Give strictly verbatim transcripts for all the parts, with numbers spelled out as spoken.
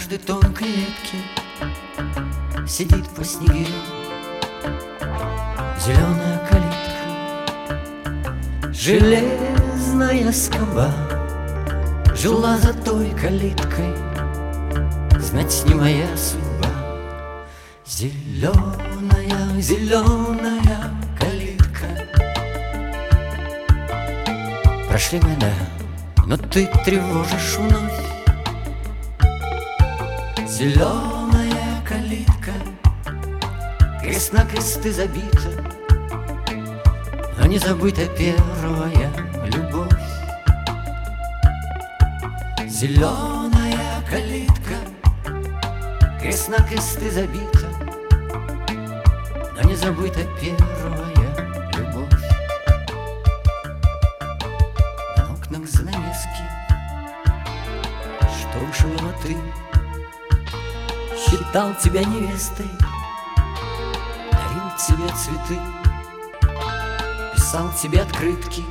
каждой тонкой ветке сидит по снегирю зеленая калитка. Железная скоба жила за той калиткой, знать не моя судьба. Зеленая, зеленая калитка. Прошли года, но ты тревожишь вновь. Зеленая калитка, крест на кресты забита, но не забыта первая любовь. Зеленая калитка, крест на кресты забита, но не забыта первая любовь. На окнах занавески, что вышивала ты, считал тебя невестой, дарил тебе цветы, писал тебе открытки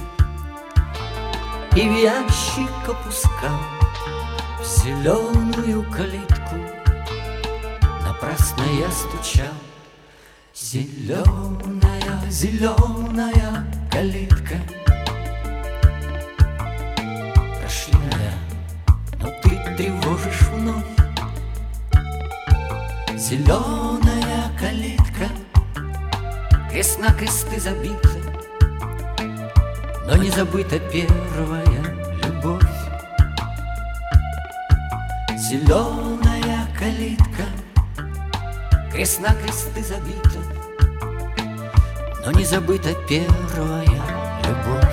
и в ящик опускал в зеленую калитку. Напрасно я стучал. Зеленая, зеленая калитка. Прошли года, но ты тревожишь вновь. Зеленая калитка, крест на кресты забита, но не забыта первая любовь. Зеленая калитка, крест на кресты забита, но не забыта первая любовь.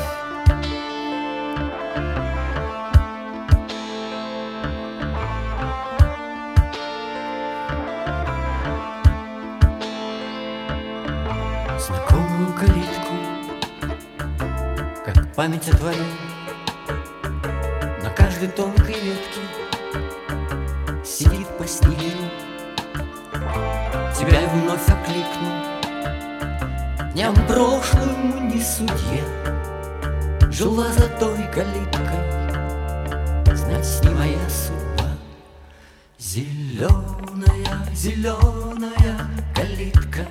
Знакомую калитку, как память о твоей, на каждой тонкой ветке сидит по снегирю. Тебя вновь окликну, дням прошлым не судья, жила за той калиткой, знать не моя судьба. Зеленая, зеленая калитка.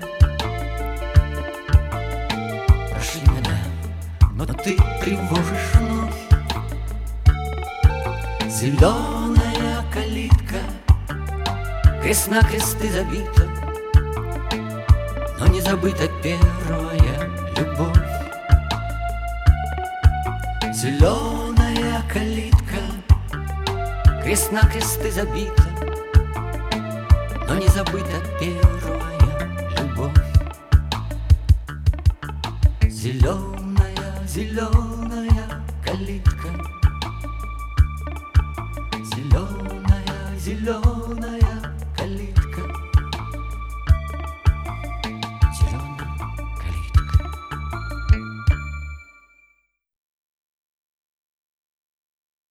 Прошли года, но ты тревожишь вновь. Зеленая калитка, крест на кресты забита, но не забыта первая любовь. Зеленая калитка, крест на кресты забита, но не забыта первая любовь. Зеленая, зеленая калитка. Зеленая, зеленая